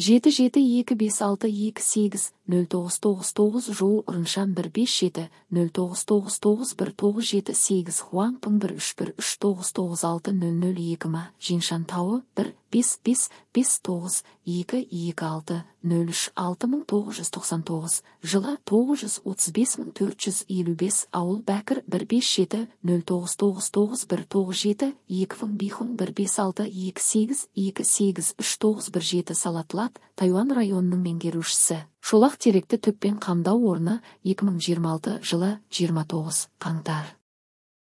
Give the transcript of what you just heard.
77256280999 Жол Ырыншан 15709991978 Хуаңпың 131399600 ма Женшан тауы 1-5-5-5-9-2-2-6-03 6999 жылы 935455 Ауыл Бәкір 15709991997 Екфің Бихұң 15628839117 Салатлат, Тайуан районының меңгерушісі. Шолақ теректі төппен қамдау орны 2026 жылы 29 қаңтар.